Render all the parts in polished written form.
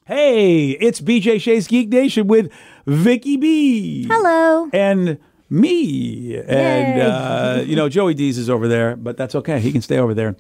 Hey, it's BJ Shea's Geek Nation with Vicky B. Hello. And me. And, Joey Dees is over there, but that's okay. He can stay over there.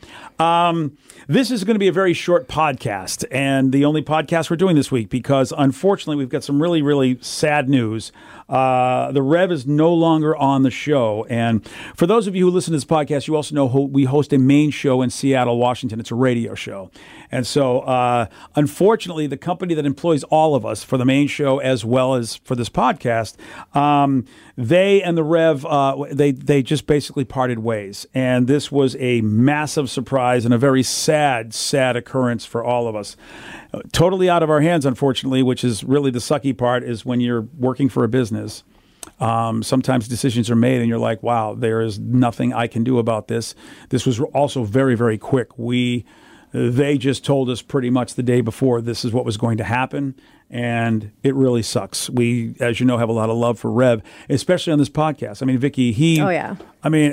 This is going to be a very short podcast, and the only podcast we're doing this week because, unfortunately, we've got some really, really sad news. The Rev is no longer on the show. And for those of you who listen to this podcast, you also know we host a main show in Seattle, Washington. It's a radio show. And so, unfortunately, the company that employs all of us for the main show as well as for this podcast, they and the Rev, they just basically parted ways. And this was a massive surprise and a very sad occurrence for all of us. Totally out of our hands, unfortunately, which is really the sucky part, is when you're working for a business. Sometimes decisions are made and you're like, wow, there is nothing I can do about this. This was also very, very quick. They just told us pretty much the day before this is what was going to happen, and it really sucks. We, as you know, have a lot of love for Rev, especially on this podcast. I mean, Vicky, Oh, yeah. I mean,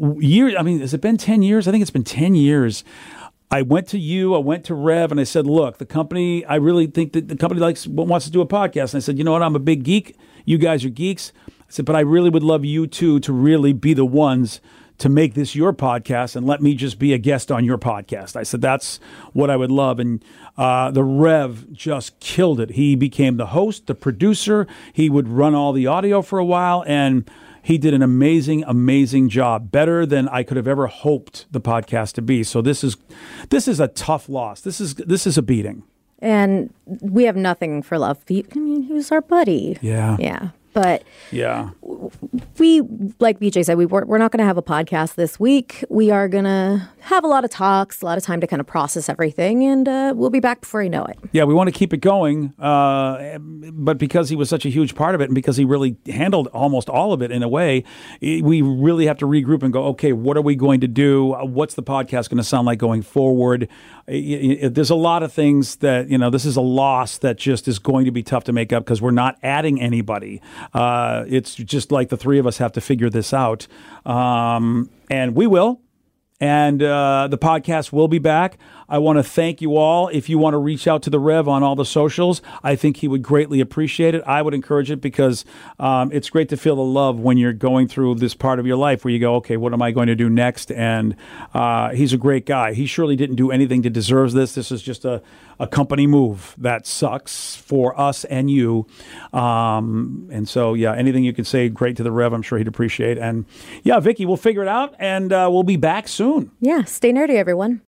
has it been 10 years? I think it's been 10 years. I went to Rev, and I said, look, the company, I really think that the company wants to do a podcast. And I said, you know what, I'm a big geek. You guys are geeks. I said, but I really would love you two to really be the ones to make this your podcast and let me just be a guest on your podcast. I said, that's what I would love. And the Rev just killed it. He became the host, the producer. He would run all the audio for a while, and he did an amazing, amazing job, better than I could have ever hoped the podcast to be. So this is a tough loss. This is a beating. And we have nothing for love. I mean, he was our buddy. Yeah. Yeah. But yeah, we, like BJ said, we're not going to have a podcast this week. We are going to have a lot of talks, a lot of time to kind of process everything, and we'll be back before you know it. Yeah, we want to keep it going, but because he was such a huge part of it and because he really handled almost all of it in a way, we really have to regroup and go, okay, what are we going to do? What's the podcast going to sound like going forward? There's a lot of things that, this is a loss that just is going to be tough to make up because we're not adding anybody. It's just like the three of us have to figure this out. And we will. And the podcast will be back. I want to thank you all. If you want to reach out to the Rev on all the socials, I think he would greatly appreciate it. I would encourage it because it's great to feel the love when you're going through this part of your life where you go, okay, what am I going to do next? And he's a great guy. He surely didn't do anything to deserve this. This is just a company move that sucks for us and you. And so, yeah, anything you can say great to the Rev, I'm sure he'd appreciate. And yeah, Vicky, we'll figure it out and we'll be back soon. Yeah, stay nerdy, everyone.